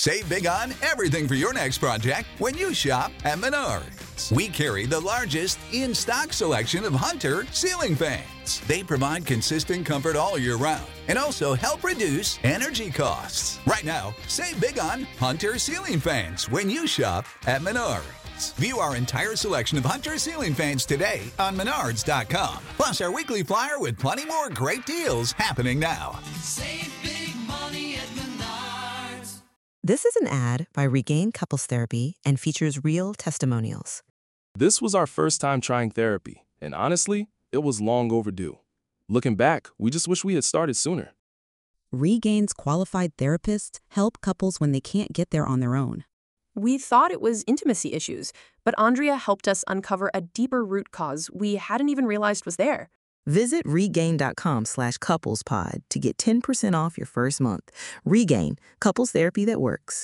Save big on everything for your next project when you shop at Menards. We carry the largest in-stock selection of Hunter ceiling fans. They provide consistent comfort all year round and also help reduce energy costs. Right now, save big on Hunter ceiling fans when you shop at Menards. View our entire selection of Hunter ceiling fans today on Menards.com. Plus our weekly flyer with plenty more great deals happening now. Save big money at Menards. This is an ad by Regain Couples Therapy and features real testimonials. This was our first time trying therapy, and honestly, it was long overdue. Looking back, we just wish we had started sooner. Regain's qualified therapists help couples when they can't get there on their own. We thought it was intimacy issues, but Andrea helped us uncover a deeper root cause we hadn't even realized was there. Visit regain.com/couplespod to get 10% off your first month. Regain, couples therapy that works.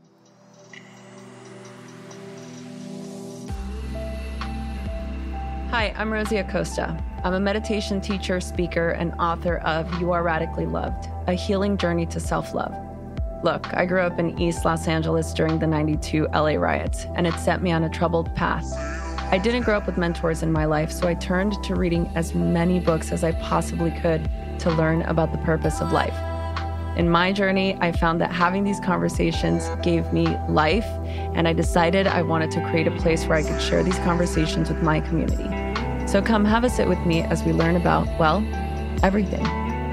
Hi, I'm Rosie Acosta. I'm a meditation teacher, speaker, and author of You Are Radically Loved, a healing journey to self-love. Look, I grew up in East Los Angeles during the '92 LA riots, and it set me on a troubled path. I didn't grow up with mentors in my life, so I turned to reading as many books as I possibly could to learn about the purpose of life. In my journey, I found that having these conversations gave me life, and I decided I wanted to create a place where I could share these conversations with my community. So come have a sit with me as we learn about, well, everything.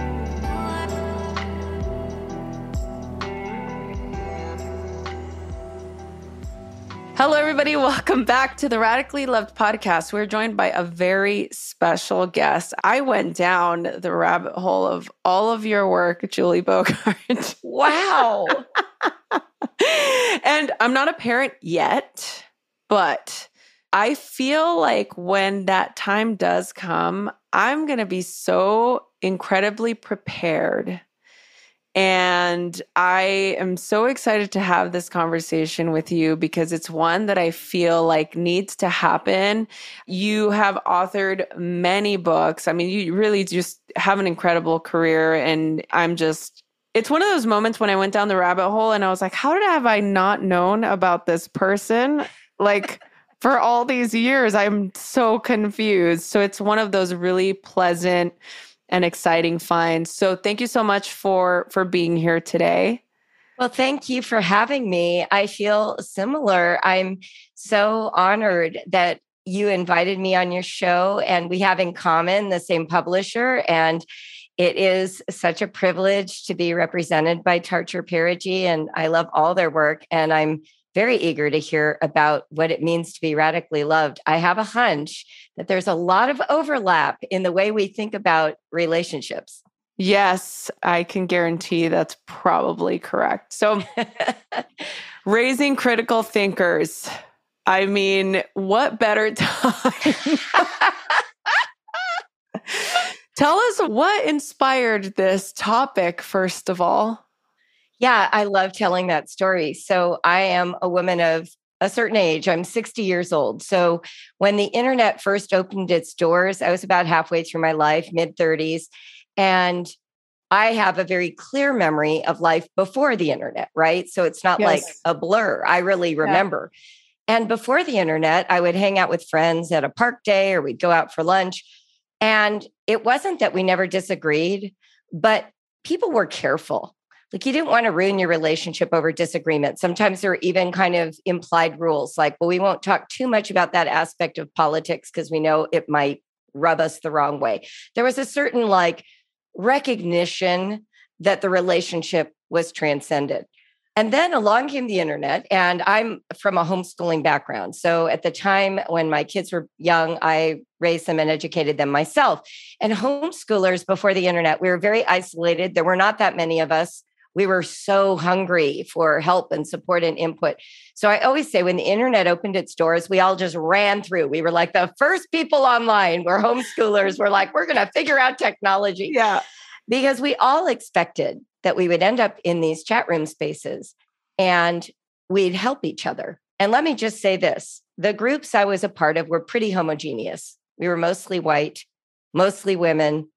Hello, everybody. Welcome back to the Radically Loved podcast. We're joined by a very special guest. I went down the rabbit hole of all of your work, Julie Bogart. Wow. And I'm not a parent yet, but I feel like when that time does come, I'm going to be so incredibly prepared. And I am so excited to have this conversation with you because it's one that I feel like needs to happen. You have authored many books. I mean, you really just have an incredible career. And it's one of those moments when I went down the rabbit hole and I was like, have I not known about this person? Like for all these years, I'm so confused. So it's one of those really pleasant and exciting finds. So thank you so much for being here today. Well, thank you for having me. I feel similar. I'm so honored that you invited me on your show, and we have in common the same publisher. And it is such a privilege to be represented by Tarcher Perigee, and I love all their work. And I'm very eager to hear about what it means to be radically loved. I have a hunch that there's a lot of overlap in the way we think about relationships. Yes, I can guarantee that's probably correct. So raising critical thinkers. I mean, what better time? Tell us what inspired this topic, first of all. Yeah, I love telling that story. So I am a woman of a certain age. I'm 60 years old. So when the internet first opened its doors, I was about halfway through my life, mid-30s. And I have a very clear memory of life before the internet, right? So it's not like a blur. I really remember. Yeah. And before the internet, I would hang out with friends at a park day or we'd go out for lunch. And it wasn't that we never disagreed, but people were careful. Like you didn't want to ruin your relationship over disagreement. Sometimes there were even kind of implied rules like, well, we won't talk too much about that aspect of politics because we know it might rub us the wrong way. There was a certain like recognition that the relationship was transcended. And then along came the internet, and I'm from a homeschooling background. So at the time when my kids were young, I raised them and educated them myself. And homeschoolers before the internet, we were very isolated. There were not that many of us. We were so hungry for help and support and input. So I always say when the internet opened its doors, we all just ran through. We were like the first people online. We're homeschoolers. We're like, we're going to figure out technology. Yeah. Because we all expected that we would end up in these chat room spaces and we'd help each other. And let me just say this. The groups I was a part of were pretty homogeneous. We were mostly white, mostly women,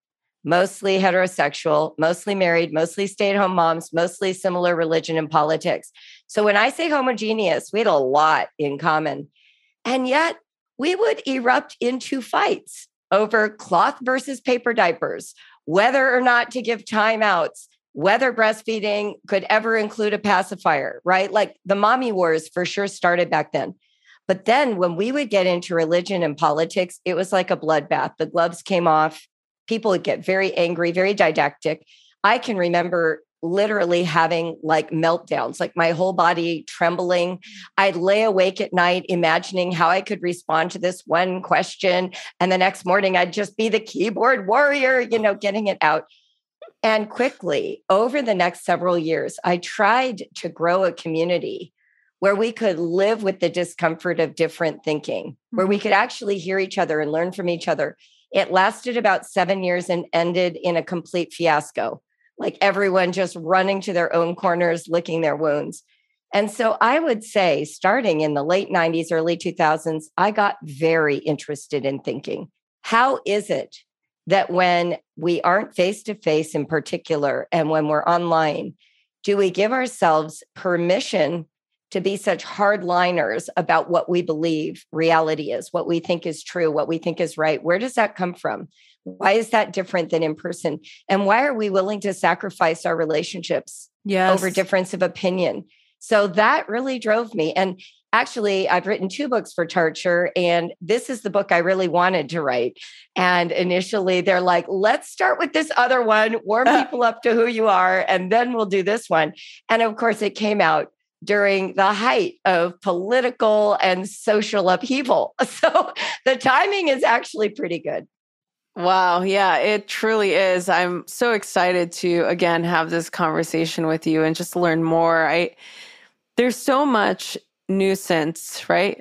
mostly heterosexual, mostly married, mostly stay-at-home moms, mostly similar religion and politics. So when I say homogeneous, we had a lot in common. And yet we would erupt into fights over cloth versus paper diapers, whether or not to give timeouts, whether breastfeeding could ever include a pacifier, right? Like the mommy wars for sure started back then. But then when we would get into religion and politics, it was like a bloodbath. The gloves came off. People would get very angry, very didactic. I can remember literally having like meltdowns, like my whole body trembling. I'd lay awake at night imagining how I could respond to this one question. And the next morning, I'd just be the keyboard warrior, getting it out. And quickly, over the next several years, I tried to grow a community where we could live with the discomfort of different thinking, where we could actually hear each other and learn from each other. It lasted about 7 years and ended in a complete fiasco, like everyone just running to their own corners, licking their wounds. And so I would say, starting in the late 90s, early 2000s, I got very interested in thinking. How is it that when we aren't face-to-face in particular, and when we're online, do we give ourselves permission to be such hardliners about what we believe reality is, what we think is true, what we think is right? Where does that come from? Why is that different than in person? And why are we willing to sacrifice our relationships over difference of opinion? So that really drove me. And actually, I've written 2 books for Tarcher, and this is the book I really wanted to write. And initially, they're like, let's start with this other one, warm people up to who you are, and then we'll do this one. And of course, it came out during the height of political and social upheaval. So the timing is actually pretty good. Wow. Yeah, it truly is. I'm so excited to, again, have this conversation with you and just learn more. There's so much nuisance, right?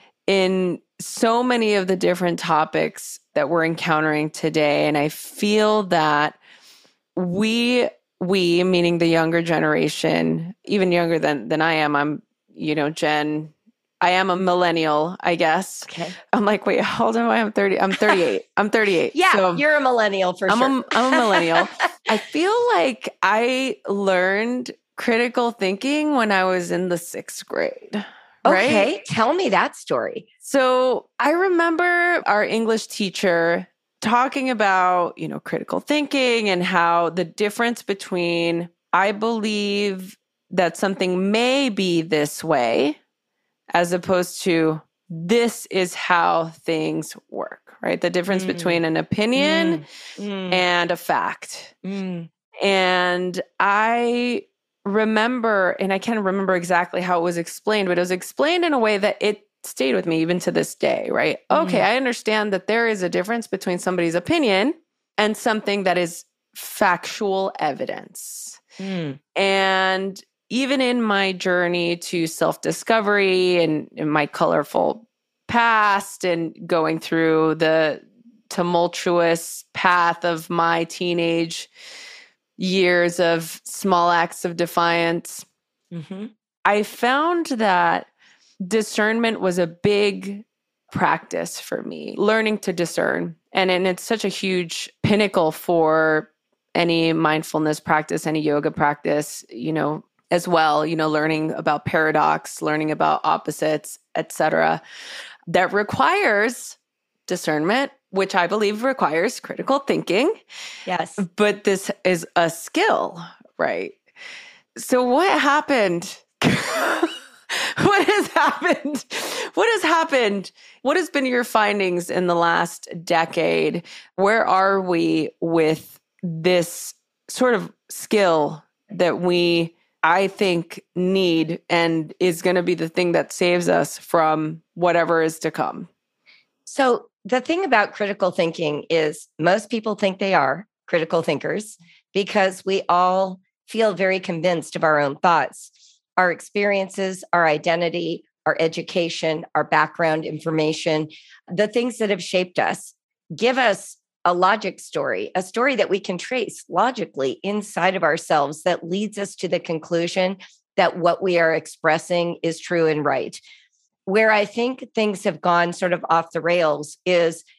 In so many of the different topics that we're encountering today. And I feel that we, meaning the younger generation, even younger than I am, I'm, I am a millennial, I guess. Okay. I'm like, wait, how old am I? I'm 30. I'm 38. I'm 38. Yeah, so you're a millennial for sure. I'm a millennial. I feel like I learned critical thinking when I was in the 6th grade. Right? Okay, tell me that story. So I remember our English teacher talking about, critical thinking and how the difference between I believe that something may be this way as opposed to this is how things work, right? The difference between an opinion and a fact. And I remember, and I can't remember exactly how it was explained, but it was explained in a way that it stayed with me even to this day, right? Okay, I understand that there is a difference between somebody's opinion and something that is factual evidence. And even in my journey to self-discovery and in my colorful past and going through the tumultuous path of my teenage years of small acts of defiance, I found that discernment was a big practice for me, learning to discern. And it's such a huge pinnacle for any mindfulness practice, any yoga practice, as well, learning about paradox, learning about opposites, etc. That requires discernment, which I believe requires critical thinking. Yes. But this is a skill, right? So what happened? What has happened? What has happened? What has been your findings in the last decade? Where are we with this sort of skill that we, I think, need and is going to be the thing that saves us from whatever is to come? So the thing about critical thinking is most people think they are critical thinkers because we all feel very convinced of our own thoughts, our experiences, our identity, our education, our background information, the things that have shaped us give us a logic story, a story that we can trace logically inside of ourselves that leads us to the conclusion that what we are expressing is true and right. Where I think things have gone sort of off the rails is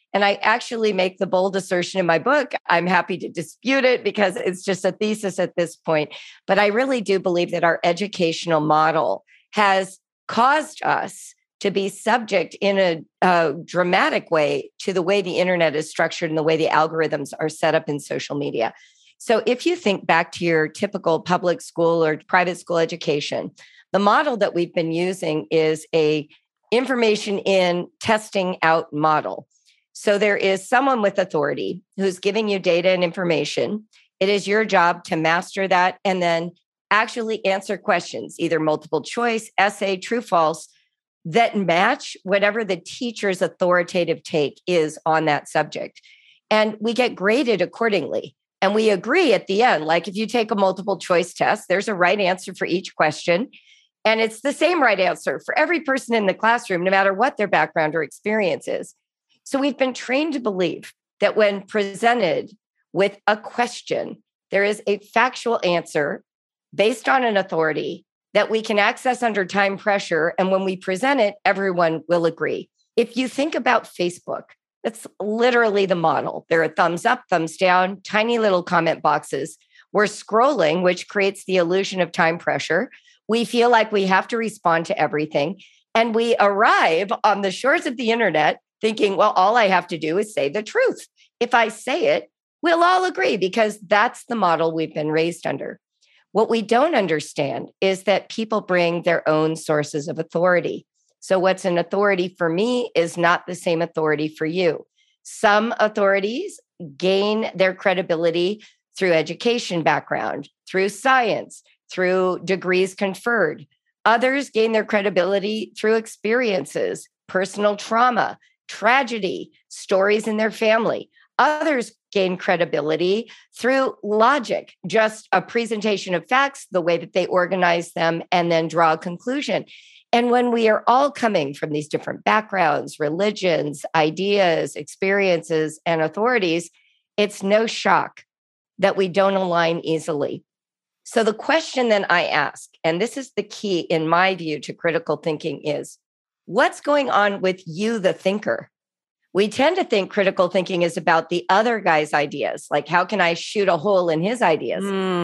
And I actually make the bold assertion in my book. I'm happy to dispute it because it's just a thesis at this point. But I really do believe that our educational model has caused us to be subject in a dramatic way to the way the internet is structured and the way the algorithms are set up in social media. So if you think back to your typical public school or private school education, the model that we've been using is a information in, testing out model. So there is someone with authority who's giving you data and information. It is your job to master that and then actually answer questions, either multiple choice, essay, true, false, that match whatever the teacher's authoritative take is on that subject. And we get graded accordingly. And we agree at the end, like if you take a multiple choice test, there's a right answer for each question. And it's the same right answer for every person in the classroom, no matter what their background or experience is. So we've been trained to believe that when presented with a question, there is a factual answer based on an authority that we can access under time pressure. And when we present it, everyone will agree. If you think about Facebook, that's literally the model. There are thumbs up, thumbs down, tiny little comment boxes. We're scrolling, which creates the illusion of time pressure. We feel like we have to respond to everything. And we arrive on the shores of the internet thinking, well, all I have to do is say the truth. If I say it, we'll all agree because that's the model we've been raised under. What we don't understand is that people bring their own sources of authority. So what's an authority for me is not the same authority for you. Some authorities gain their credibility through education background, through science, through degrees conferred. Others gain their credibility through experiences, personal trauma, tragedy, stories in their family. Others gain credibility through logic, just a presentation of facts, the way that they organize them, and then draw a conclusion. And when we are all coming from these different backgrounds, religions, ideas, experiences, and authorities, it's no shock that we don't align easily. So the question then I ask, and this is the key in my view to critical thinking, is what's going on with you, the thinker? We tend to think critical thinking is about the other guy's ideas, like how can I shoot a hole in his ideas?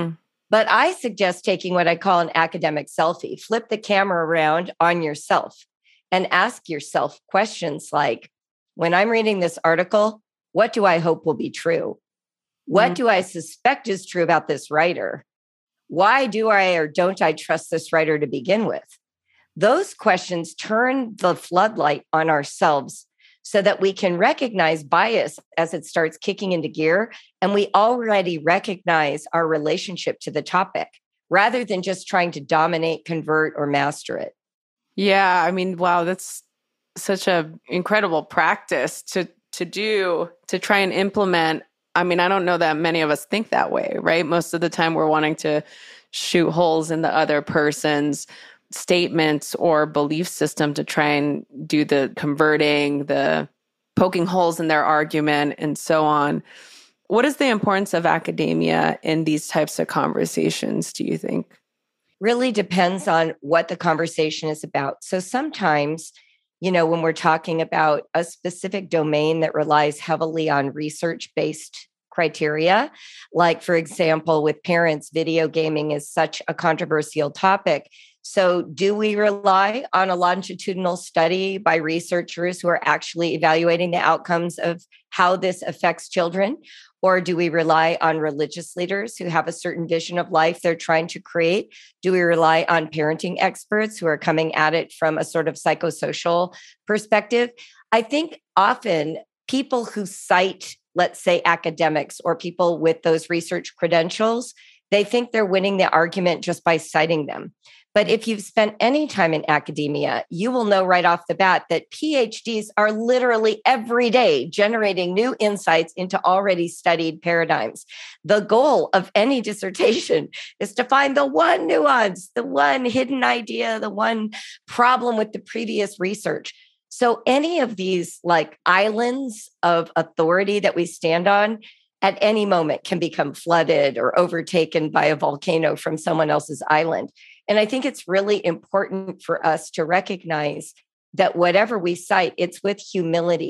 But I suggest taking what I call an academic selfie. Flip the camera around on yourself and ask yourself questions like, when I'm reading this article, what do I hope will be true? What do I suspect is true about this writer? Why do I or don't I trust this writer to begin with? Those questions turn the floodlight on ourselves so that we can recognize bias as it starts kicking into gear. And we already recognize our relationship to the topic rather than just trying to dominate, convert, or master it. Yeah, I mean, wow, that's such an incredible practice to try and implement. I mean, I don't know that many of us think that way, right? Most of the time we're wanting to shoot holes in the other person's statements or belief system to try and do the converting, the poking holes in their argument, and so on. What is the importance of academia in these types of conversations, do you think? Really depends on what the conversation is about. So sometimes, when we're talking about a specific domain that relies heavily on research-based criteria, like, for example, with parents, video gaming is such a controversial topic. So do we rely on a longitudinal study by researchers who are actually evaluating the outcomes of how this affects children? Or do we rely on religious leaders who have a certain vision of life they're trying to create? Do we rely on parenting experts who are coming at it from a sort of psychosocial perspective? I think often people who cite, let's say, academics or people with those research credentials, they think they're winning the argument just by citing them. But if you've spent any time in academia, you will know right off the bat that PhDs are literally every day generating new insights into already studied paradigms. The goal of any dissertation is to find the one nuance, the one hidden idea, the one problem with the previous research. So any of these like islands of authority that we stand on at any moment can become flooded or overtaken by a volcano from someone else's island. And I think it's really important for us to recognize that whatever we cite, it's with humility.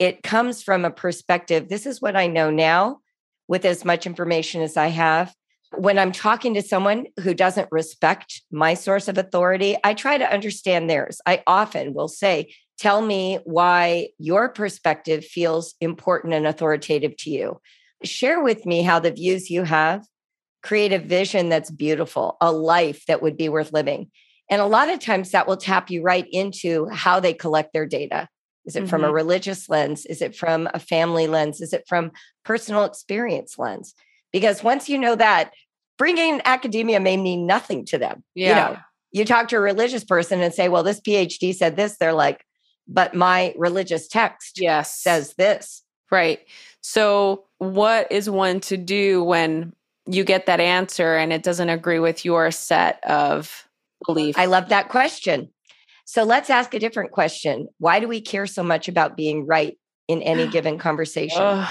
it comes from a perspective. This is what I know now with as much information as I have. When I'm talking to someone who doesn't respect my source of authority, I try to understand theirs. I often will say, tell me why your perspective feels important and authoritative to you. Share with me how the views you have create a vision that's beautiful, a life that would be worth living. And a lot of times that will tap you right into how they collect their data. Is it from a religious lens? Is it from a family lens? Is it from personal experience lens? Because once you know that, bringing in academia may mean nothing to them. Yeah. You talk to a religious person and say, well, this PhD said this. They're like, but my religious text says this. Right. So what is one to do when you get that answer and it doesn't agree with your set of beliefs? I love that question. So let's ask a different question. Why do we care so much about being right in any given conversation?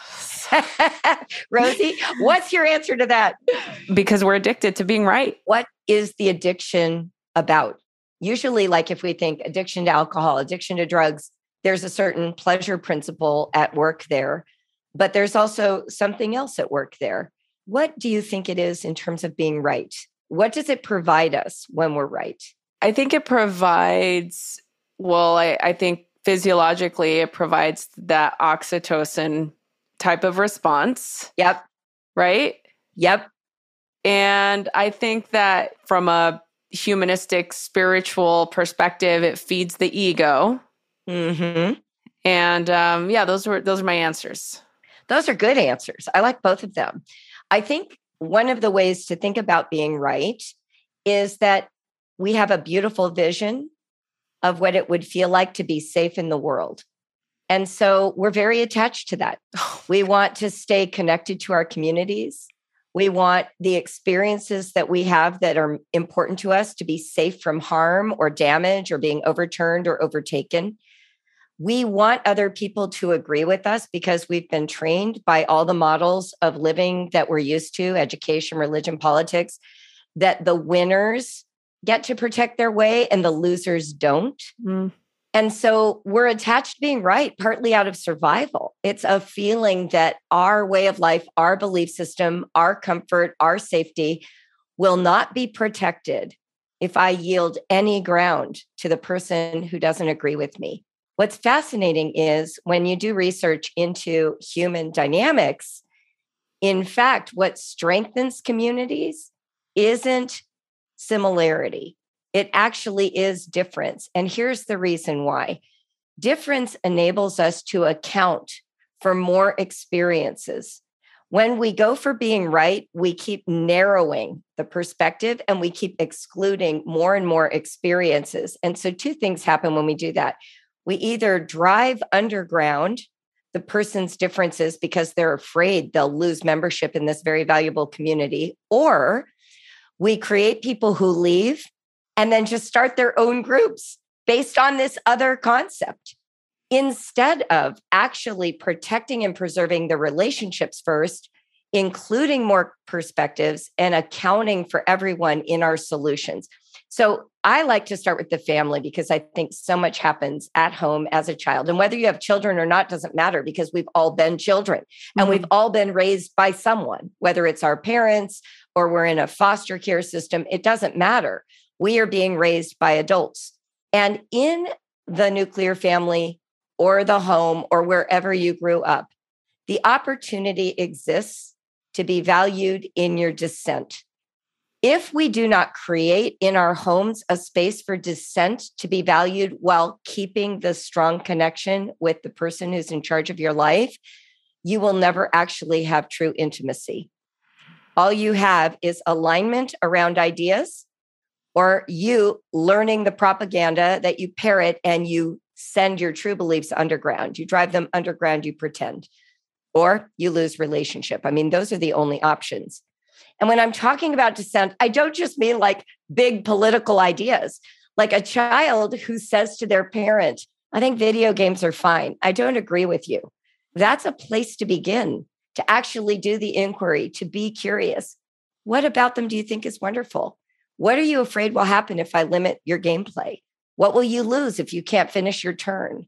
Rosie, what's your answer to that? Because we're addicted to being right. What is the addiction about? Usually, like if we think addiction to alcohol, addiction to drugs, there's a certain pleasure principle at work there, but there's also something else at work there. What do you think it is in terms of being right? What does it provide us when we're right? I think it provides, I think physiologically it provides that oxytocin type of response. Yep. Right? Yep. And I think that from a humanistic, spiritual perspective, it feeds the ego. Mm-hmm. And those are my answers. Those are good answers. I like both of them. I think one of the ways to think about being right is that we have a beautiful vision of what it would feel like to be safe in the world. And so we're very attached to that. We want to stay connected to our communities. We want the experiences that we have that are important to us to be safe from harm or damage or being overturned or overtaken. We want other people to agree with us because we've been trained by all the models of living that we're used to, education, religion, politics, that the winners get to protect their way and the losers don't. Mm. And so we're attached to being right, partly out of survival. It's a feeling that our way of life, our belief system, our comfort, our safety will not be protected if I yield any ground to the person who doesn't agree with me. What's fascinating is when you do research into human dynamics, in fact, what strengthens communities isn't similarity. It actually is difference. And here's the reason why. Difference enables us to account for more experiences. When we go for being right, we keep narrowing the perspective and we keep excluding more and more experiences. And so two things happen when we do that. We either drive underground the person's differences because they're afraid they'll lose membership in this very valuable community, or we create people who leave and then just start their own groups based on this other concept, instead of actually protecting and preserving the relationships first, including more perspectives and accounting for everyone in our solutions. So I like to start with the family because I think so much happens at home as a child. And whether you have children or not doesn't matter because we've all been children and we've all been raised by someone, whether it's our parents or we're in a foster care system, it doesn't matter. We are being raised by adults. And in the nuclear family or the home or wherever you grew up, the opportunity exists to be valued in your dissent. If we do not create in our homes a space for dissent to be valued while keeping the strong connection with the person who's in charge of your life, you will never actually have true intimacy. All you have is alignment around ideas, or you learning the propaganda that you parrot and you send your true beliefs underground. You drive them underground, you pretend, or you lose relationship. I mean, those are the only options. And when I'm talking about dissent, I don't just mean like big political ideas, like a child who says to their parent, I think video games are fine. I don't agree with you. That's a place to begin, to actually do the inquiry, to be curious. What about them do you think is wonderful? What are you afraid will happen if I limit your gameplay? What will you lose if you can't finish your turn?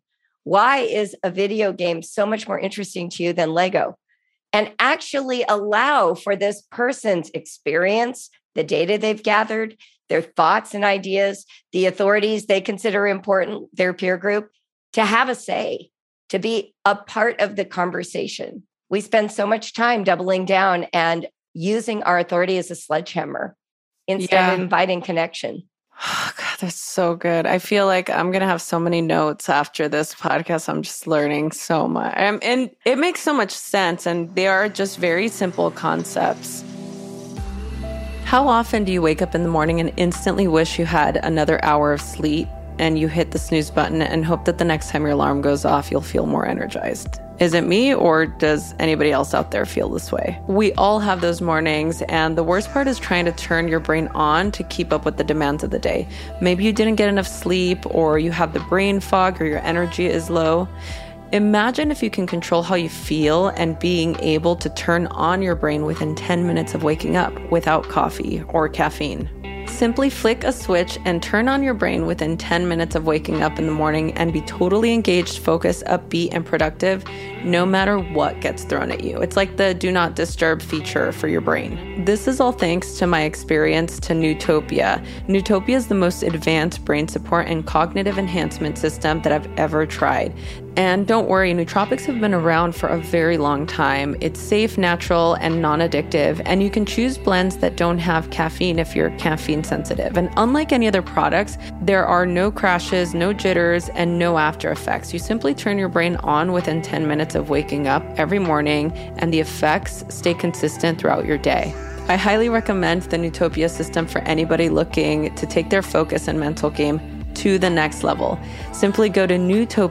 Why is a video game so much more interesting to you than Lego? And actually allow for this person's experience, the data they've gathered, their thoughts and ideas, the authorities they consider important, their peer group, to have a say, to be a part of the conversation. We spend so much time doubling down and using our authority as a sledgehammer instead of inviting connection. Oh, God, that's so good. I feel like I'm going to have so many notes after this podcast. I'm just learning so much. And it makes so much sense. And they are just very simple concepts. How often do you wake up in the morning and instantly wish you had another hour of sleep and you hit the snooze button and hope that the next time your alarm goes off, you'll feel more energized? Is it me, or does anybody else out there feel this way? We all have those mornings, and the worst part is trying to turn your brain on to keep up with the demands of the day. Maybe you didn't get enough sleep, or you have the brain fog, or your energy is low. Imagine if you can control how you feel and being able to turn on your brain within 10 minutes of waking up without coffee or caffeine. Simply flick a switch and turn on your brain within 10 minutes of waking up in the morning and be totally engaged, focused, upbeat, and productive no matter what gets thrown at you. It's like the do not disturb feature for your brain. This is all thanks to my experience to Nootopia. Nootopia is the most advanced brain support and cognitive enhancement system that I've ever tried. And don't worry, nootropics have been around for a very long time. It's safe, natural, and non-addictive, and you can choose blends that don't have caffeine if you're caffeine sensitive. And unlike any other products, there are no crashes, no jitters, and no after effects. You simply turn your brain on within 10 minutes of waking up every morning, and the effects stay consistent throughout your day. I highly recommend the Nootopia system for anybody looking to take their focus and mental game to the next level. Simply go to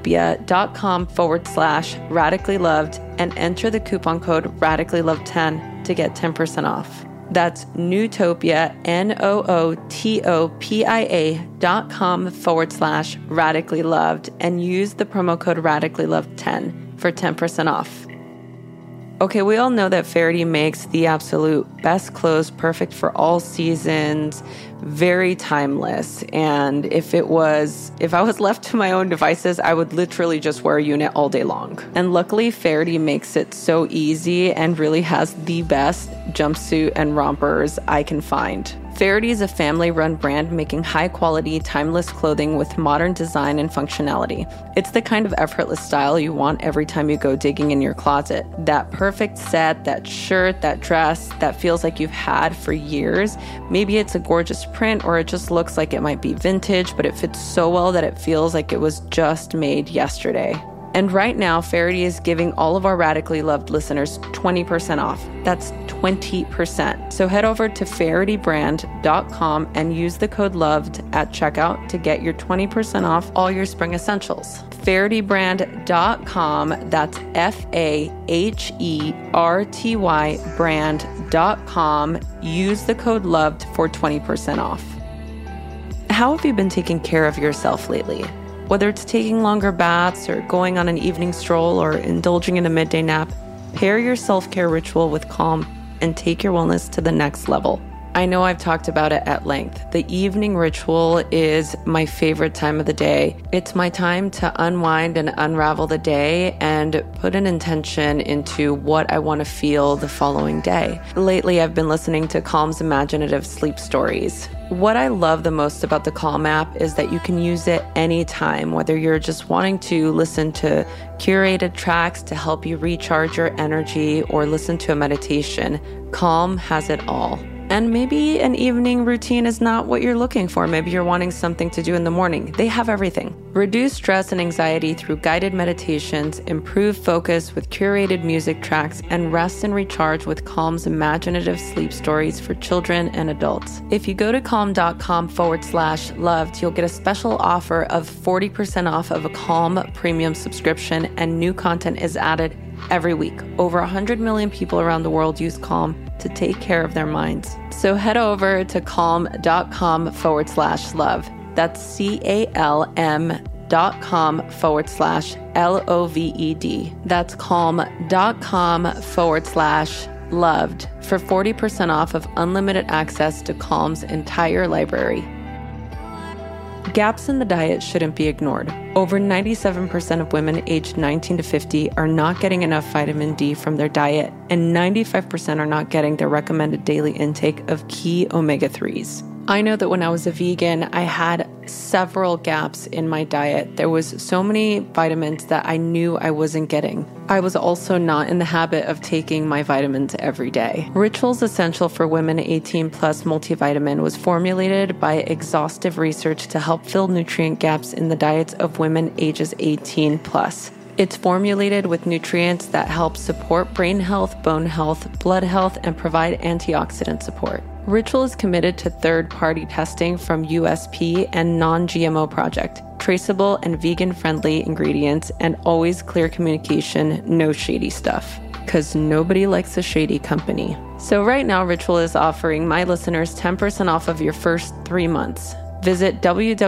nootopia.com/radically loved and enter the coupon code radicallyloved10 to get 10% off. That's Nootopia, nootopia.com/radically loved and use the promo code radicallyloved10 for 10% off. Okay, we all know that Faherty makes the absolute best clothes, perfect for all seasons, very timeless. And if I was left to my own devices, I would literally just wear a unit all day long. And luckily, Faherty makes it so easy and really has the best jumpsuit and rompers I can find. Faherty is a family-run brand making high-quality, timeless clothing with modern design and functionality. It's the kind of effortless style you want every time you go digging in your closet. That perfect set, that shirt, that dress that feels like you've had for years. Maybe it's a gorgeous print or it just looks like it might be vintage, but it fits so well that it feels like it was just made yesterday. And right now, Faherty is giving all of our Radically Loved listeners 20% off. That's 20%. So head over to fahertybrand.com and use the code LOVED at checkout to get your 20% off all your spring essentials. fahertybrand.com, that's FAHERTY brand.com. Use the code LOVED for 20% off. How have you been taking care of yourself lately? Whether it's taking longer baths or going on an evening stroll or indulging in a midday nap, pair your self-care ritual with Calm and take your wellness to the next level. I know I've talked about it at length. The evening ritual is my favorite time of the day. It's my time to unwind and unravel the day and put an intention into what I want to feel the following day. Lately, I've been listening to Calm's imaginative sleep stories. What I love the most about the Calm app is that you can use it anytime, whether you're just wanting to listen to curated tracks to help you recharge your energy or listen to a meditation. Calm has it all. And maybe an evening routine is not what you're looking for. Maybe you're wanting something to do in the morning. They have everything. Reduce stress and anxiety through guided meditations, improve focus with curated music tracks, and rest and recharge with Calm's imaginative sleep stories for children and adults. If you go to calm.com/loved, you'll get a special offer of 40% off of a Calm premium subscription, and new content is added every week. Over 100 million people around the world use Calm to take care of their minds. So head over to calm.com/love. That's CALM.com/LOVED. That's calm.com/loved for 40% off of unlimited access to Calm's entire library. Gaps in the diet shouldn't be ignored. Over 97% of women aged 19 to 50 are not getting enough vitamin D from their diet, and 95% are not getting their recommended daily intake of key omega-3s. I know that when I was a vegan, I had several gaps in my diet. There was so many vitamins that I knew I wasn't getting. I was also not in the habit of taking my vitamins every day. Rituals Essential for Women 18 Plus multivitamin was formulated by exhaustive research to help fill nutrient gaps in the diets of women ages 18 plus. It's formulated with nutrients that help support brain health, bone health, blood health, and provide antioxidant support. Ritual is committed to third-party testing from USP and non-GMO project, traceable and vegan-friendly ingredients, and always clear communication, no shady stuff. Because nobody likes a shady company. So right now, Ritual is offering my listeners 10% off of your first 3 months. Visit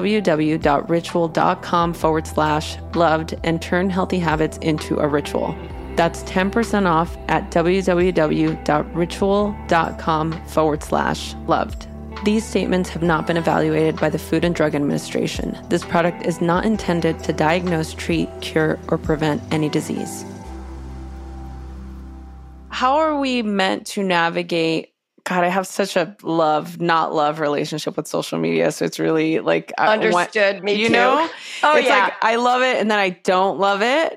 www.ritual.com/loved and turn healthy habits into a ritual. That's 10% off at www.ritual.com/loved. These statements have not been evaluated by the Food and Drug Administration. This product is not intended to diagnose, treat, cure, or prevent any disease. How are we meant to navigate? God, I have such a not love relationship with social media. So it's really like... Understood. Me too. You know? Oh, it's yeah. like I love it and then I don't love it,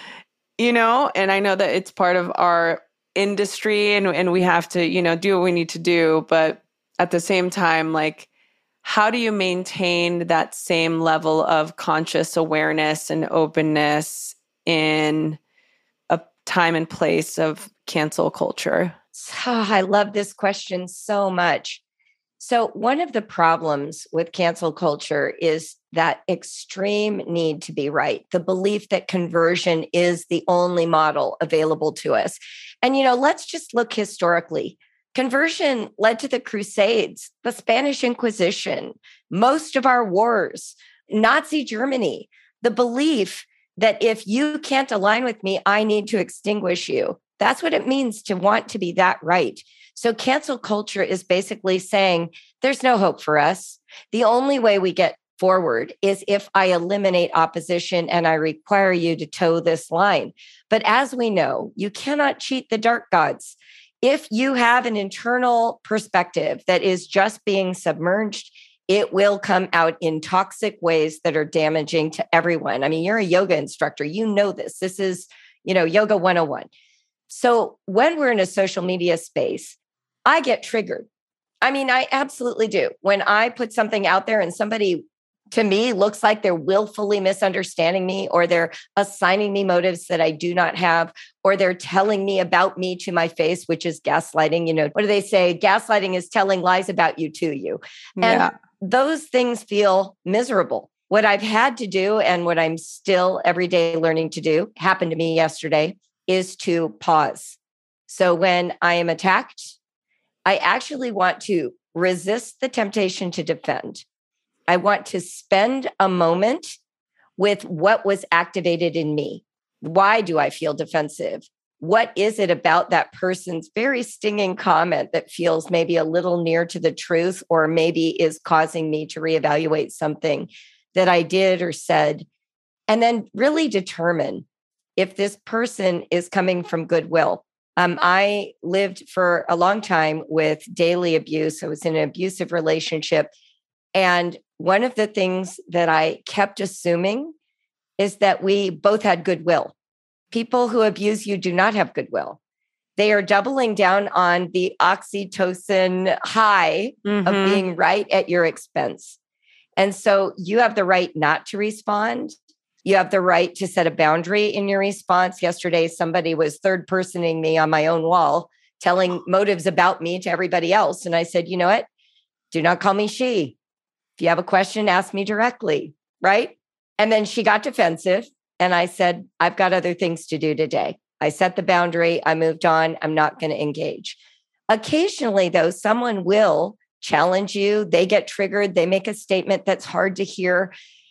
you know? And I know that it's part of our industry and we have to, you know, do what we need to do. But at the same time, like, how do you maintain that same level of conscious awareness and openness in a time and place of cancel culture? Oh, I love this question so much. So one of the problems with cancel culture is that extreme need to be right, the belief that conversion is the only model available to us. And, you know, let's just look historically. Conversion led to the Crusades, the Spanish Inquisition, most of our wars, Nazi Germany, the belief that if you can't align with me, I need to extinguish you. That's what it means to want to be that right. So cancel culture is basically saying there's no hope for us. The only way we get forward is if I eliminate opposition and I require you to toe this line. But as we know, you cannot cheat the dark gods. If you have an internal perspective that is just being submerged, it will come out in toxic ways that are damaging to everyone. I mean, you're a yoga instructor. You know this. This is, you know, Yoga 101. So when we're in a social media space, I get triggered. I mean, I absolutely do. When I put something out there and somebody, to me, looks like they're willfully misunderstanding me, or they're assigning me motives that I do not have, or they're telling me about me to my face, which is gaslighting. You know, what do they say? Gaslighting is telling lies about you to you. And those things feel miserable. What I've had to do and what I'm still every day learning to do, happened to me yesterday, is to pause. So when I am attacked, I actually want to resist the temptation to defend. I want to spend a moment with what was activated in me. Why do I feel defensive? What is it about that person's very stinging comment that feels maybe a little near to the truth, or maybe is causing me to reevaluate something that I did or said? And then really determine if this person is coming from goodwill. I lived for a long time with daily abuse. I was in an abusive relationship. And one of the things that I kept assuming is that we both had goodwill. People who abuse you do not have goodwill. They are doubling down on the oxytocin high of being right at your expense. And so you have the right not to respond. You have the right to set a boundary in your response. Yesterday, somebody was third personing me on my own wall, telling motives about me to everybody else. And I said, you know what? Do not call me she. If you have a question, ask me directly, right? And then she got defensive. And I said, I've got other things to do today. I set the boundary. I moved on. I'm not going to engage. Occasionally, though, someone will challenge you. They get triggered. They make a statement that's hard to hear.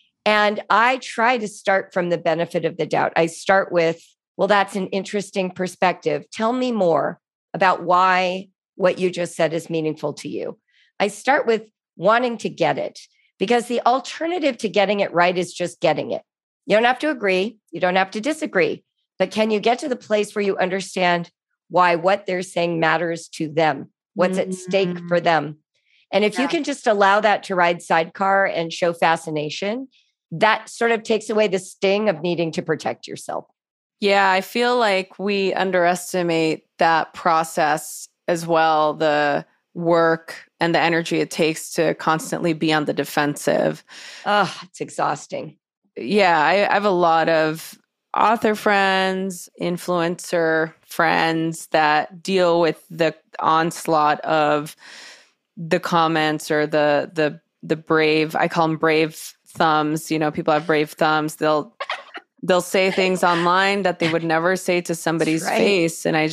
And I try to start from the benefit of the doubt. I start with, well, that's an interesting perspective. Tell me more about why what you just said is meaningful to you. I start with wanting to get it, because the alternative to getting it right is just getting it. You don't have to agree. You don't have to disagree. But can you get to the place where you understand why what they're saying matters to them? What's at stake for them? And if you can just allow that to ride sidecar and show fascination, that sort of takes away the sting of needing to protect yourself. Yeah, I feel like we underestimate that process as well, the work and the energy it takes to constantly be on the defensive. Oh, it's exhausting. Yeah, I have a lot of author friends, influencer friends that deal with the onslaught of the comments or the brave, I call them brave thumbs. You know, people have brave thumbs. They'll say things online that they would never say to somebody's face. And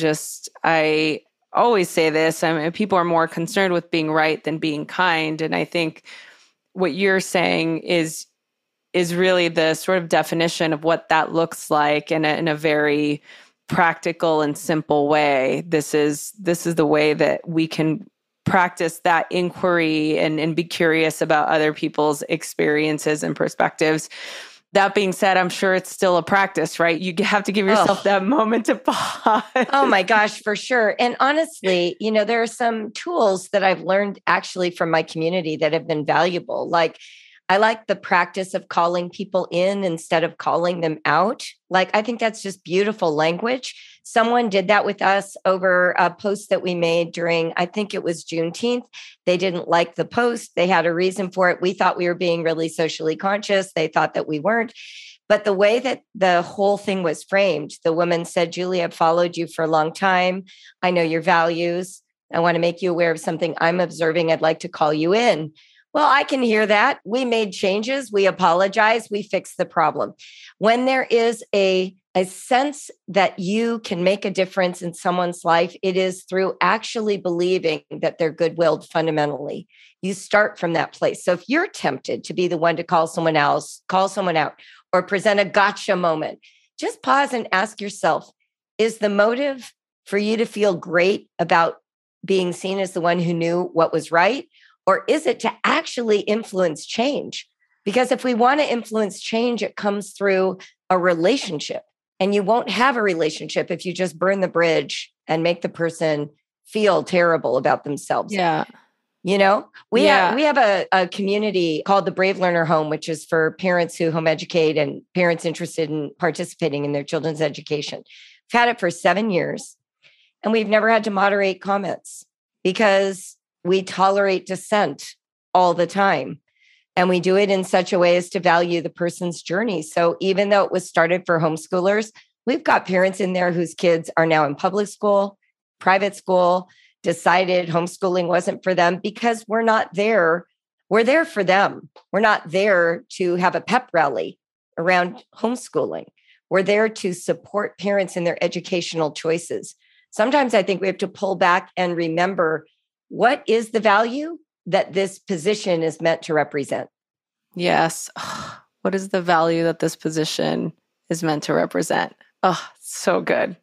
I always say this. I mean, people are more concerned with being right than being kind. And I think what you're saying is really the sort of definition of what that looks like in a very practical and simple way. This is the way that we can practice that inquiry and be curious about other people's experiences and perspectives. That being said, I'm sure it's still a practice, right? You have to give yourself that moment to pause. Oh my gosh, for sure. And honestly, there are some tools that I've learned actually from my community that have been valuable. Like, I like the practice of calling people in instead of calling them out. Like, I think that's just beautiful language. Someone did that with us over a post that we made during, I think it was Juneteenth. They didn't like the post. They had a reason for it. We thought we were being really socially conscious. They thought that we weren't. But the way that the whole thing was framed, the woman said, "Julie, I've followed you for a long time. I know your values. I want to make you aware of something I'm observing. I'd like to call you in." Well, I can hear that. We made changes. We apologize. We fixed the problem. When there is a sense that you can make a difference in someone's life, it is through actually believing that they're good-willed fundamentally. You start from that place. So if you're tempted to be the one to call someone out, or present a gotcha moment, just pause and ask yourself, is the motive for you to feel great about being seen as the one who knew what was right? Or is it to actually influence change? Because if we want to influence change, it comes through a relationship. And you won't have a relationship if you just burn the bridge and make the person feel terrible about themselves. Yeah. We have a community called the Brave Learner Home, which is for parents who home educate and parents interested in participating in their children's education. We've had it for 7 years, and we've never had to moderate comments because we tolerate dissent all the time. And we do it in such a way as to value the person's journey. So even though it was started for homeschoolers, we've got parents in there whose kids are now in public school, private school, decided homeschooling wasn't for them because we're not there. We're there for them. We're not there to have a pep rally around homeschooling. We're there to support parents in their educational choices. Sometimes I think we have to pull back and remember, what is the value that this position is meant to represent? Yes. What is the value that this position is meant to represent? Oh, so good.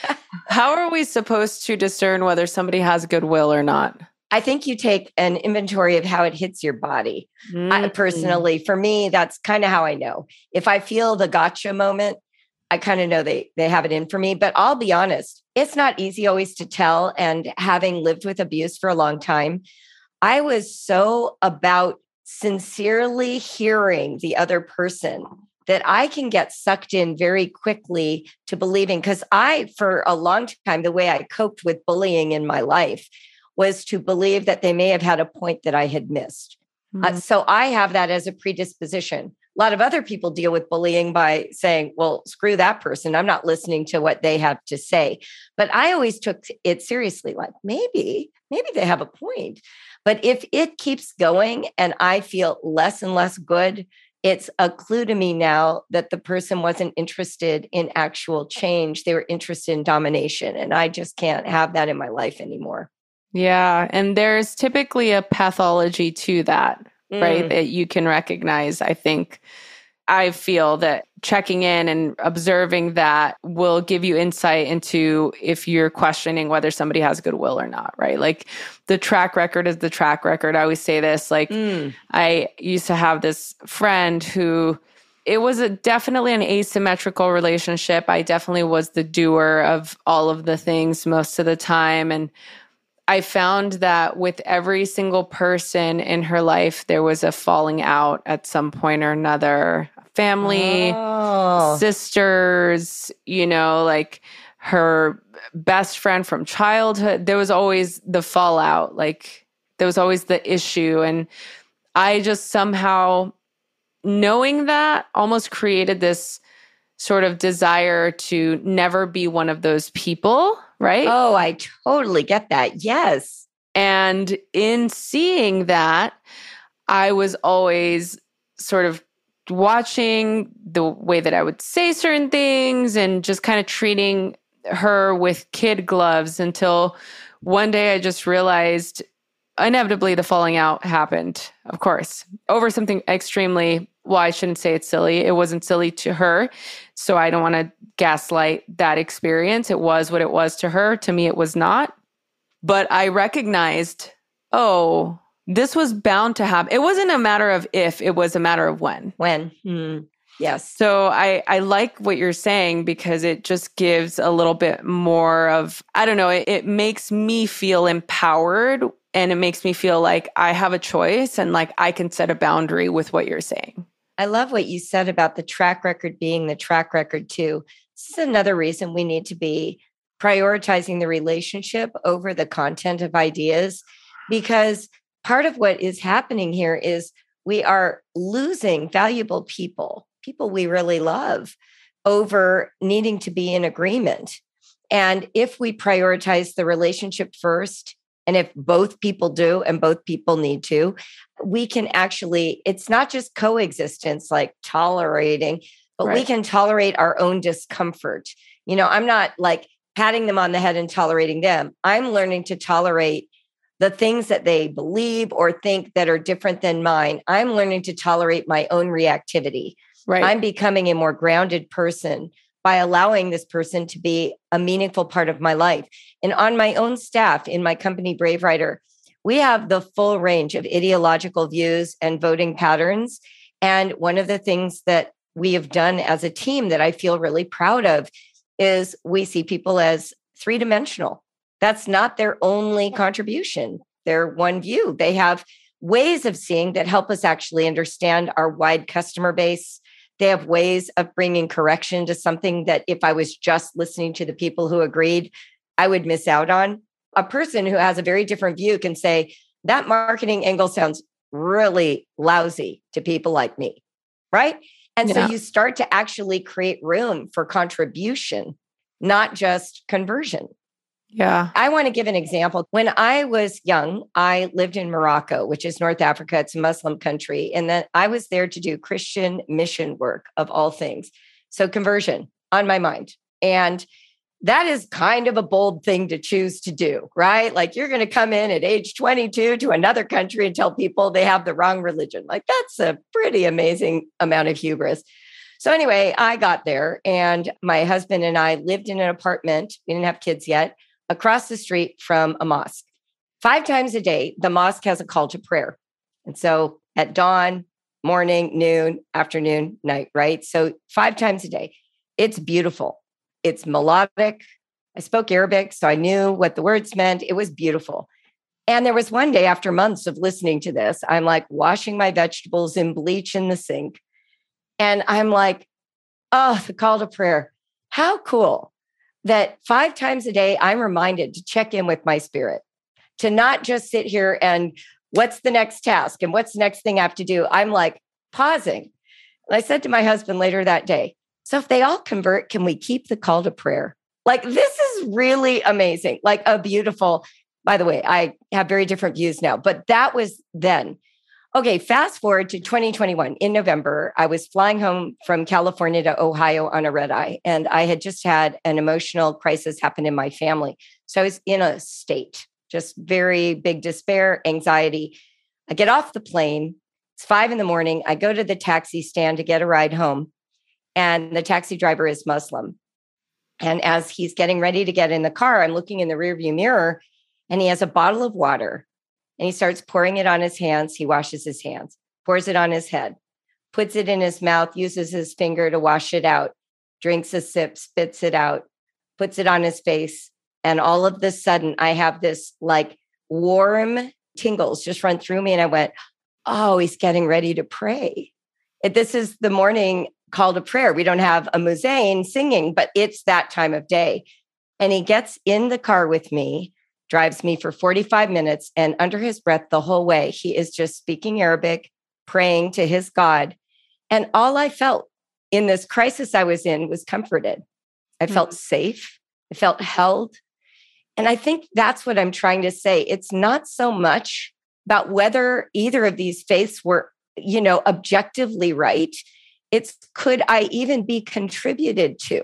How are we supposed to discern whether somebody has goodwill or not? I think you take an inventory of how it hits your body. I personally, for me, that's kind of how I know. If I feel the gotcha moment, I kind of know they have it in for me. But I'll be honest, it's not easy always to tell. And having lived with abuse for a long time, I was so about sincerely hearing the other person that I can get sucked in very quickly to believing. Because for a long time, the way I coped with bullying in my life was to believe that they may have had a point that I had missed. So I have that as a predisposition. A lot of other people deal with bullying by saying, well, screw that person. I'm not listening to what they have to say. But I always took it seriously, like maybe they have a point. But if it keeps going and I feel less and less good, it's a clue to me now that the person wasn't interested in actual change. They were interested in domination. And I just can't have that in my life anymore. Yeah. And there's typically a pathology to that, right? That you can recognize, I think, I feel that checking in and observing that will give you insight into if you're questioning whether somebody has goodwill or not, right? Like the track record is the track record. I always say this, like I used to have this friend who it was definitely an asymmetrical relationship. I definitely was the doer of all of the things most of the time. And I found that with every single person in her life, there was a falling out at some point or another. Family, sisters, like her best friend from childhood. There was always the fallout. Like there was always the issue. And I just somehow, knowing that, almost created this sort of desire to never be one of those people, right? Oh, I totally get that. Yes. And in seeing that, I was always sort of watching the way that I would say certain things and just kind of treating her with kid gloves until one day I just realized inevitably the falling out happened, of course, over something extremely, well, I shouldn't say it's silly. It wasn't silly to her. So I don't want to gaslight that experience. It was what it was to her. To me, it was not. But I recognized, oh, this was bound to happen. It wasn't a matter of if, it was a matter of when. When. Yes. So I like what you're saying because it just gives a little bit more of, I don't know, it makes me feel empowered and it makes me feel like I have a choice and like I can set a boundary with what you're saying. I love what you said about the track record being the track record too. This is another reason we need to be prioritizing the relationship over the content of ideas, because part of what is happening here is we are losing valuable people we really love, over needing to be in agreement. And if we prioritize the relationship first, and if both people do and both people need to, we can actually, it's not just coexistence, like tolerating, but we can tolerate our own discomfort. I'm not like patting them on the head and tolerating them. I'm learning to tolerate the things that they believe or think that are different than mine. I'm learning to tolerate my own reactivity. Right. I'm becoming a more grounded person by allowing this person to be a meaningful part of my life. And on my own staff in my company, Brave Writer, we have the full range of ideological views and voting patterns. And one of the things that we have done as a team that I feel really proud of is we see people as three-dimensional. That's not their only contribution. They're one view. They have ways of seeing that help us actually understand our wide customer base. They have ways of bringing correction to something that if I was just listening to the people who agreed, I would miss out on. A person who has a very different view can say, that marketing angle sounds really lousy to people like me, right? And so you start to actually create room for contribution, not just conversion. Yeah. I want to give an example. When I was young, I lived in Morocco, which is North Africa. It's a Muslim country. And then I was there to do Christian mission work of all things. So conversion on my mind. And that is kind of a bold thing to choose to do, right? Like you're going to come in at age 22 to another country and tell people they have the wrong religion. Like that's a pretty amazing amount of hubris. So anyway, I got there and my husband and I lived in an apartment. We didn't have kids yet. Across the street from a mosque. 5 times a day, the mosque has a call to prayer. And so at dawn, morning, noon, afternoon, night, right? So 5 times a day. It's beautiful. It's melodic. I spoke Arabic, so I knew what the words meant. It was beautiful. And there was one day after months of listening to this, I'm like washing my vegetables in bleach in the sink. And I'm like, oh, the call to prayer. How cool that 5 times a day, I'm reminded to check in with my spirit, to not just sit here and what's the next task and what's the next thing I have to do. I'm like pausing. And I said to my husband later that day, so if they all convert, can we keep the call to prayer? Like, this is really amazing. Like a beautiful, by the way, I have very different views now, but that was then. Okay, fast forward to 2021. In November, I was flying home from California to Ohio on a red eye, and I had just had an emotional crisis happen in my family. So I was in a state, just very big despair, anxiety. I get off the plane, It's 5 a.m. I go to the taxi stand to get a ride home, and the taxi driver is Muslim. And as he's getting ready to get in the car, I'm looking in the rearview mirror, and he has a bottle of water, and he starts pouring it on his hands. He washes his hands, pours it on his head, puts it in his mouth, uses his finger to wash it out, drinks a sip, spits it out, puts it on his face. And all of a sudden, I have this like warm tingles just run through me. And I went, oh, he's getting ready to pray. This is the morning call to prayer. We don't have a muezzin singing, but it's that time of day. And he gets in the car with me, drives me for 45 minutes. And under his breath the whole way, he is just speaking Arabic, praying to his God. And all I felt in this crisis I was in was comforted. I felt safe. I felt held. And I think that's what I'm trying to say. It's not so much about whether either of these faiths were, objectively right. It's could I even be contributed to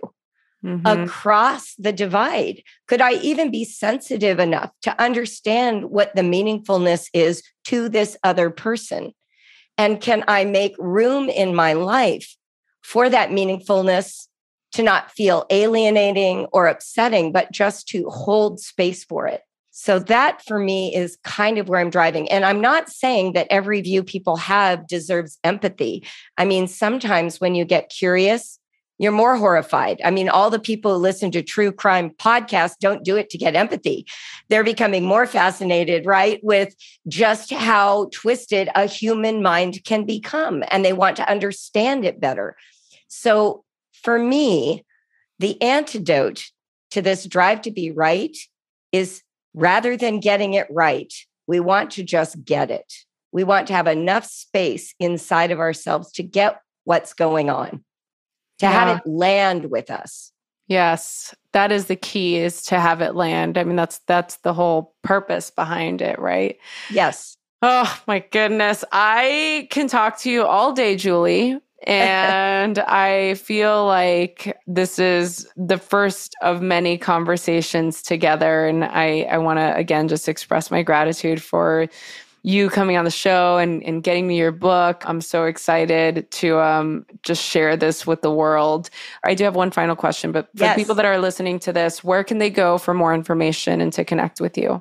across the divide? Could I even be sensitive enough to understand what the meaningfulness is to this other person? And can I make room in my life for that meaningfulness to not feel alienating or upsetting, but just to hold space for it? So that for me is kind of where I'm driving. And I'm not saying that every view people have deserves empathy. I mean, sometimes when you get curious, you're more horrified. I mean, all the people who listen to true crime podcasts don't do it to get empathy. They're becoming more fascinated, right, with just how twisted a human mind can become. And they want to understand it better. So for me, the antidote to this drive to be right is rather than getting it right, we want to just get it. We want to have enough space inside of ourselves to get what's going on, to have it land with us. Yes, that is the key, is to have it land. I mean, that's the whole purpose behind it, right? Yes. Oh my goodness. I can talk to you all day, Julie. And I feel like this is the first of many conversations together. And I want to, again, just express my gratitude for you coming on the show and getting me your book. I'm so excited to just share this with the world. I do have one final question, but for people that are listening to this, where can they go for more information and to connect with you?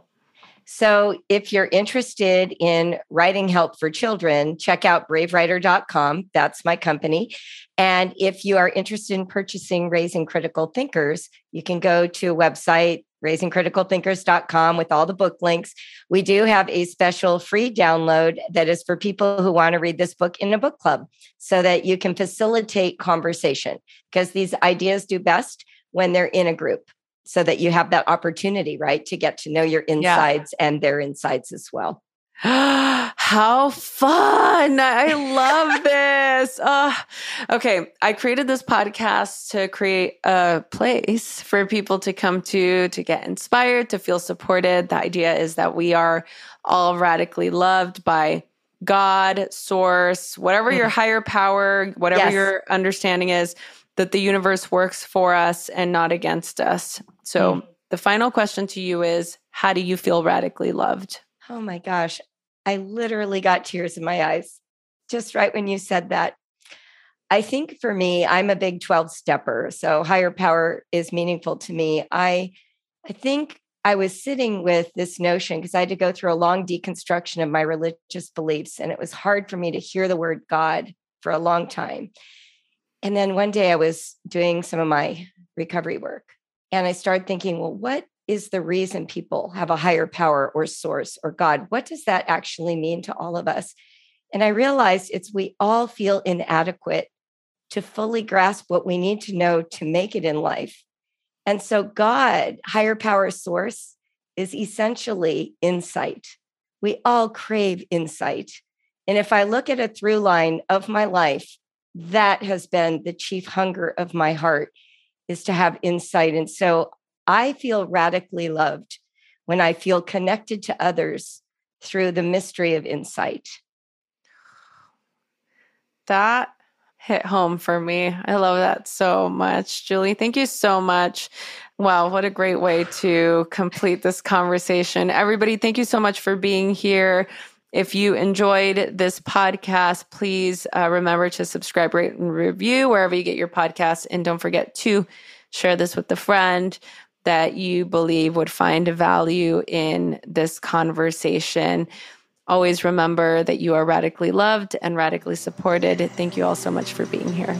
So if you're interested in writing help for children, check out bravewriter.com. That's my company. And if you are interested in purchasing Raising Critical Thinkers, you can go to a website, raisingcriticalthinkers.com, with all the book links. We do have a special free download that is for people who want to read this book in a book club so that you can facilitate conversation, because these ideas do best when they're in a group, so that you have that opportunity, right, to get to know your insides and their insides as well. How fun. I love this. Okay. I created this podcast to create a place for people to come to get inspired, to feel supported. The idea is that we are all radically loved by God, source, whatever your higher power, whatever your understanding is, that the universe works for us and not against us. So the final question to you is, how do you feel radically loved? Oh my gosh. I literally got tears in my eyes just right when you said that. I think for me, I'm a big 12 stepper. So higher power is meaningful to me. I think I was sitting with this notion because I had to go through a long deconstruction of my religious beliefs. And it was hard for me to hear the word God for a long time. And then one day I was doing some of my recovery work and I started thinking, well, what is the reason people have a higher power or source or God? What does that actually mean to all of us? And I realized we all feel inadequate to fully grasp what we need to know to make it in life. And so God, higher power source, is essentially insight. We all crave insight. And if I look at a through line of my life, that has been the chief hunger of my heart, is to have insight. And so I feel radically loved when I feel connected to others through the mystery of insight. That hit home for me. I love that so much. Julie, thank you so much. Wow, what a great way to complete this conversation. Everybody, thank you so much for being here. If you enjoyed this podcast, please remember to subscribe, rate, and review wherever you get your podcasts. And don't forget to share this with a friend that you believe would find value in this conversation. Always remember that you are radically loved and radically supported. Thank you all so much for being here.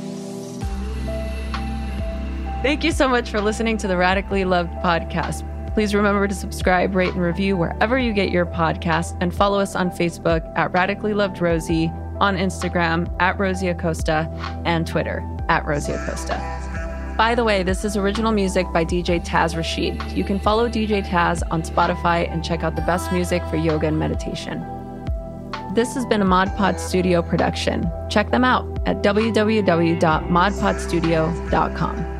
Thank you so much for listening to the Radically Loved podcast. Please remember to subscribe, rate, and review wherever you get your podcast, and follow us on Facebook at Radically Loved Rosie, on Instagram at Rosie Acosta, and Twitter at Rosie Acosta. By the way, this is original music by DJ Taz Rashid. You can follow DJ Taz on Spotify and check out the best music for yoga and meditation. This has been a Mod Pod Studio production. Check them out at www.modpodstudio.com.